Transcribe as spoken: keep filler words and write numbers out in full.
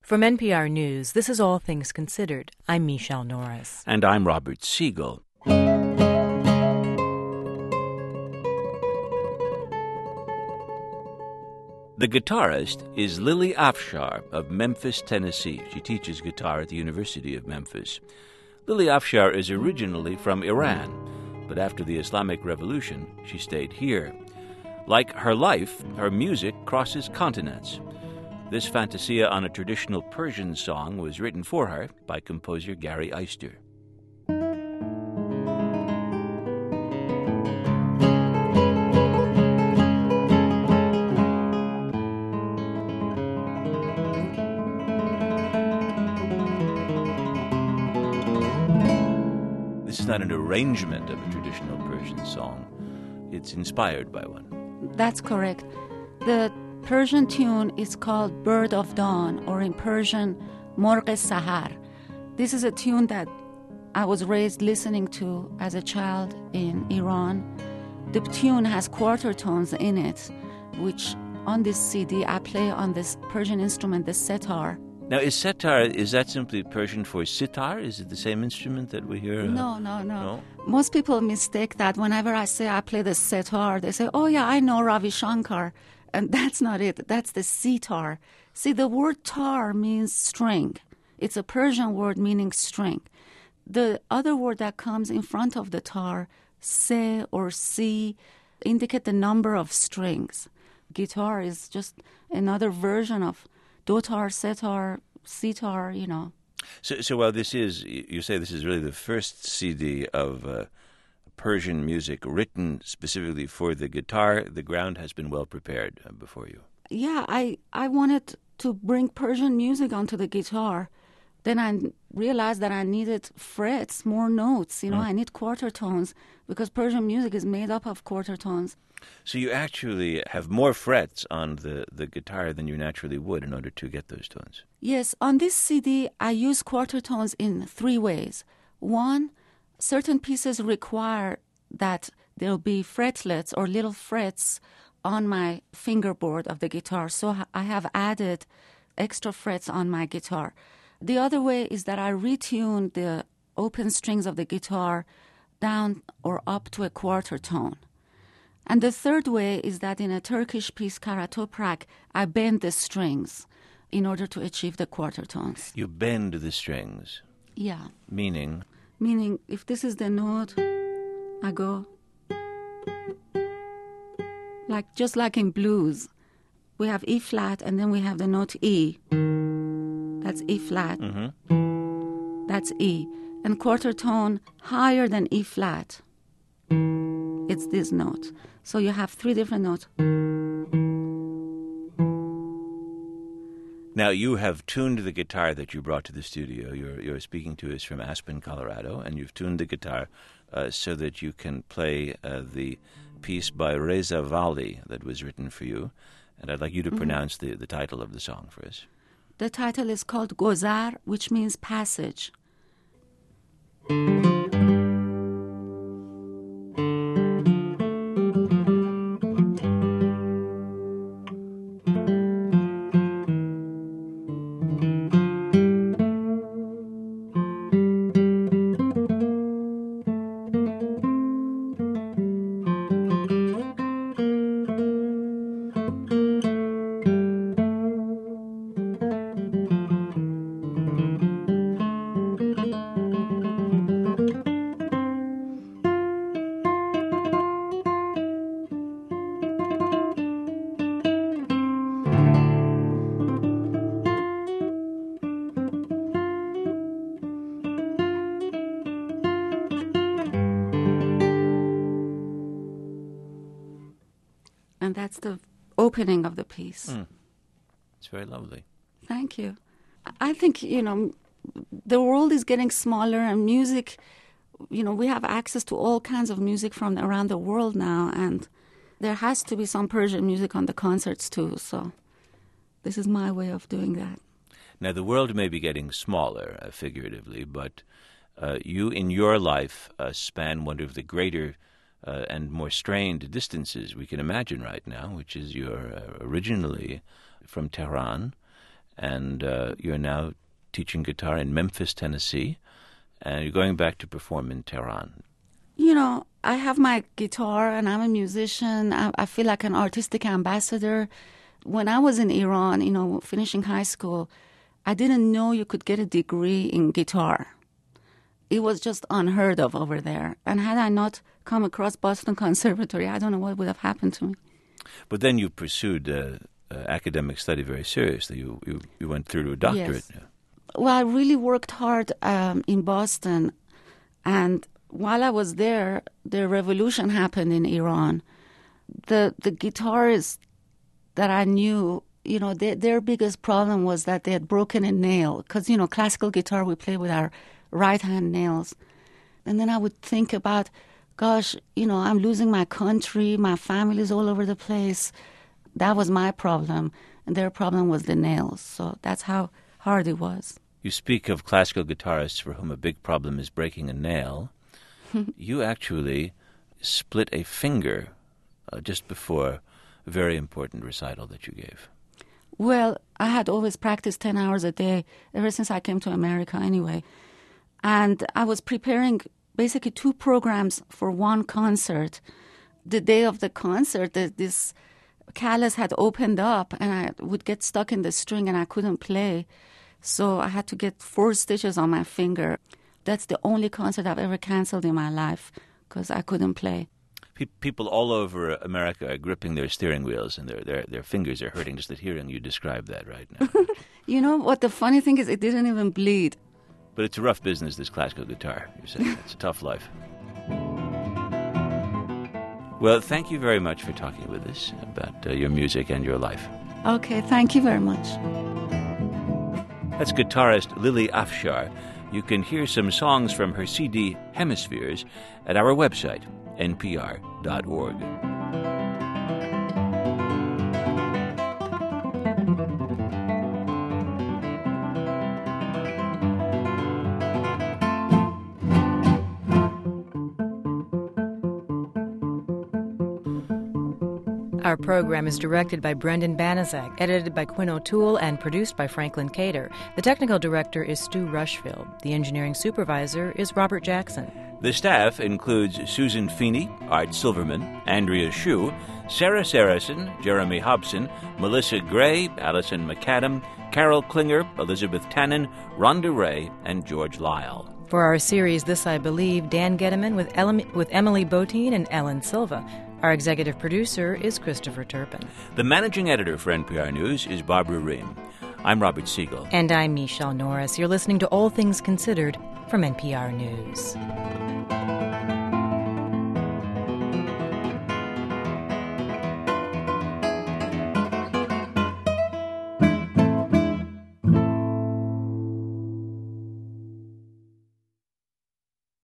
From N P R News, this is All Things Considered. I'm Michelle Norris. And I'm Robert Siegel. The guitarist is Lily Afshar of Memphis, Tennessee. She teaches guitar at the University of Memphis. Lily Afshar is originally from Iran, but after the Islamic Revolution, she stayed here. Like her life, her music crosses continents. This fantasia on a traditional Persian song was written for her by composer Gary Eister. This is not an arrangement of a traditional Persian song. It's inspired by one. That's correct. The Persian tune is called Bird of Dawn, or in Persian, Morg Sahar. This is a tune that I was raised listening to as a child in Iran. The tune has quarter tones in it, which on this C D I play on this Persian instrument, the setar. Now, is setar, is that simply Persian for sitar? Is it the same instrument that we hear? Uh, no, no, no, no. Most people mistake that. Whenever I say I play the setar, they say, oh yeah, I know Ravi Shankar. And that's not it. That's the sitar. See, the word tar means string. It's a Persian word meaning string. The other word that comes in front of the tar, se or si, indicate the number of strings. Guitar is just another version of dotar, setar, sitar, you know. So, so while this is, you say this is really the first C D of uh, Persian music written specifically for the guitar, the ground has been well prepared uh, before you. Yeah, I, I wanted to bring Persian music onto the guitar. Then I realized that I needed frets, more notes. You know, mm. I need quarter tones because Persian music is made up of quarter tones. So you actually have more frets on the, the guitar than you naturally would in order to get those tones. Yes, on this C D, I use quarter tones in three ways. One, certain pieces require that there'll be fretlets or little frets on my fingerboard of the guitar. So I have added extra frets on my guitar. The other way is that I retune the open strings of the guitar down or up to a quarter tone. And the third way is that in a Turkish piece, Karatoprak, I bend the strings in order to achieve the quarter tones. You bend the strings? Yeah. Meaning? Meaning, if this is the note, I go like just like in blues. We have E flat and then we have the note E. That's E flat. Mm-hmm. That's E. And quarter tone higher than E flat. It's this note. So you have three different notes. Now, you have tuned the guitar that you brought to the studio. You're, you're speaking to us from Aspen, Colorado, and you've tuned the guitar uh, so that you can play uh, the piece by Reza Vali that was written for you. And I'd like you to mm-hmm. pronounce the, the title of the song for us. The title is called Gozar, which means passage. And that's the opening of the piece. Mm. It's very lovely. Thank you. I think, you know, the world is getting smaller and music, you know, we have access to all kinds of music from around the world now, and there has to be some Persian music on the concerts too, so this is my way of doing that. Now, the world may be getting smaller, uh, figuratively, but uh, you in your life uh, span one of the greater uh, and more strained distances we can imagine right now, which is you're uh, originally from Tehran, and uh, you're now teaching guitar in Memphis, Tennessee, and you're going back to perform in Tehran. You know, I have my guitar and I'm a musician. I, I feel like an artistic ambassador. When I was in Iran, you know, finishing high school, I didn't know you could get a degree in guitar. It was just unheard of over there. And had I not come across Boston Conservatory, I don't know what would have happened to me. But then you pursued uh, uh, academic study very seriously. You, you you went through to a doctorate. Yes. Well, I really worked hard um, in Boston. And while I was there, the revolution happened in Iran. The the guitarists that I knew, you know, they, their biggest problem was that they had broken a nail. Because, you know, classical guitar, we play with our right-hand nails. And then I would think about, gosh, you know, I'm losing my country, my family's all over the place. That was my problem. And their problem was the nails. So that's how hard it was. You speak of classical guitarists for whom a big problem is breaking a nail. You actually split a finger uh, just before a very important recital that you gave. Well, I had always practiced ten hours a day ever since I came to America anyway. And I was preparing basically two programs for one concert. The day of the concert, the, this callus had opened up and I would get stuck in the string and I couldn't play. So I had to get four stitches on my finger. That's the only concert I've ever canceled in my life because I couldn't play. People all over America are gripping their steering wheels and their, their, their fingers are hurting just at hearing you describe that right now. You know what the funny thing is? It didn't even bleed. But it's a rough business, this classical guitar. You're saying it's a tough life. Well, thank you very much for talking with us about uh, your music and your life. Okay, thank you very much. That's guitarist Lily Afshar. You can hear some songs from her C D Hemispheres at our website, N P R dot org. Our program is directed by Brendan Banaszak, edited by Quinn O'Toole, and produced by Franklin Cater. The technical director is Stu Rushfield. The engineering supervisor is Robert Jackson. The staff includes Susan Feeney, Art Silverman, Andrea Shue, Sarah Saracen, Jeremy Hobson, Melissa Gray, Allison McAdam, Carol Klinger, Elizabeth Tannen, Rhonda Ray, and George Lyle. For our series This I Believe, Dan Getteman with, Ele- with Emily Botine and Ellen Silva. Our executive producer is Christopher Turpin. The managing editor for N P R News is Barbara Ream. I'm Robert Siegel. And I'm Michelle Norris. You're listening to All Things Considered from N P R News.